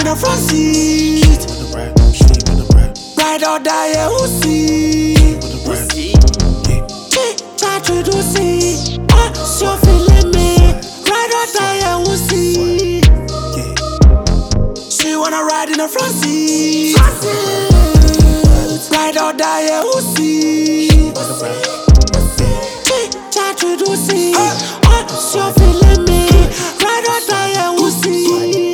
the front seat. Ride or die, yeah, who see? Try to do see. So feeling me. Ride or die, yeah, who see? She wanna ride in the front seat. Ride or die, yeah, who see? Try to do see. So feeling me. Ride or die, yeah, who see?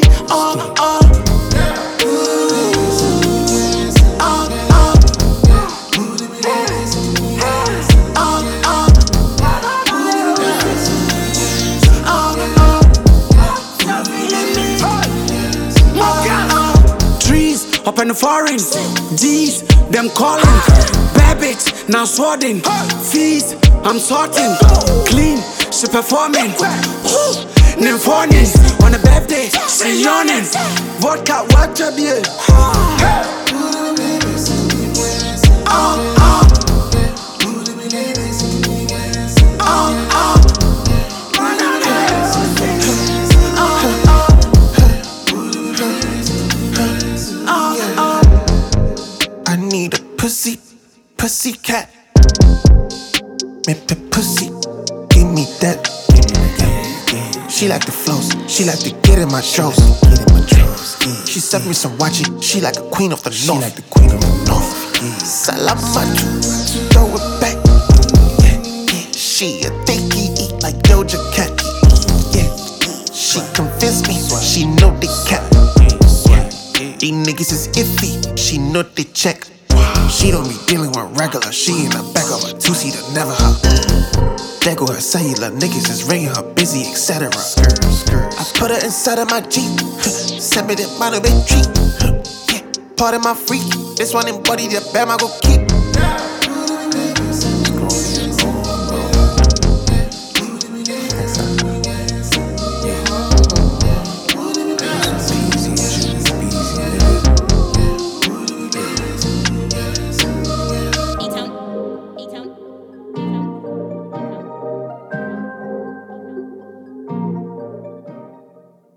Up in the foreign, G's, them calling. Bad bitch, now swatting. Fees, I'm sorting. Clean, she performing. Nymphonin, on a birthday, she yawning. Vodka, what job you? I need a pussycat. Make pussy, give me that. She like the flows, she like to get in my shows. She served me some watching, she like a queen of the north. Salamatu, throw it back. She a thicky, eat like Doja Cat. She convinced me, she know the cat. These niggas is iffy, she know they check. She don't be dealing with regular, she in the back of a two-seater, never her. There go her cellular, niggas is ringing her busy, etc. I put her inside of my Jeep, send me the money with treat. Part of my freak, this one in body, the bam I go keep.